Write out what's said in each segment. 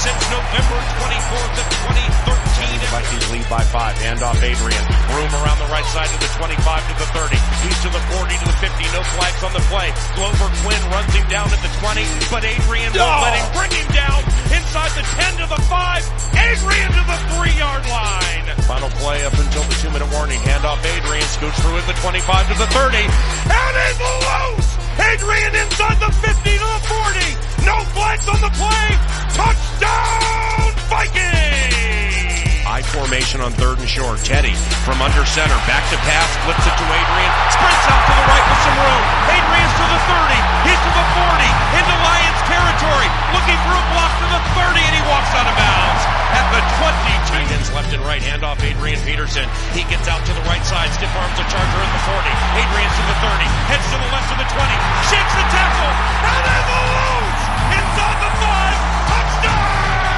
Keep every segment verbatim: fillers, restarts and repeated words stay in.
since November twenty-fourth of twenty thirteen. Vikings lead by five. Handoff Adrian. Room around the right side to the twenty-five to the thirty. He's to the forty to the fifty. No flags on the play. Glover Quinn runs him down at the twenty, but Adrian won't oh. let him bring him down inside the ten to the five. Adrian to the three-yard line. Final play up until the two-minute warning. Handoff Adrian. Scoots through at the twenty-five to the thirty. And it's loose! Adrian inside the fifty to the forty. No flags on the play. Touchdown, Vikings! I formation on third and short. Teddy from under center. Back to pass. Flips it to Adrian. Sprints out to the right with some room. Adrian's to the thirty. He's to the forty. Into Lions territory. Looking for a block to the thirty, and he walks out of bounds at the twenty. Tight ends left and right. Handoff Adrian Peterson. He gets out to the right side. Stiff arms the Charger at the forty. Adrian's to the thirty. Heads to the left to the twenty. Shakes the tackle. And then the loose. Inside the five. Touchdown!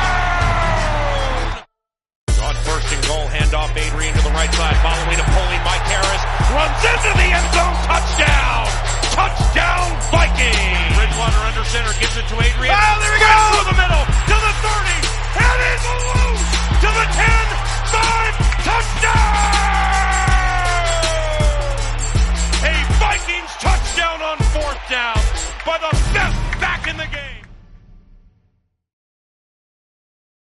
On first and goal. Handoff Adrian to the right side. Following a pulling Mike Harris. Runs into the end zone. Touchdown! Touchdown, Vikings! Bridgewater under center. Gives it to Adrian. Oh, there we go! Through the middle. To the thirty.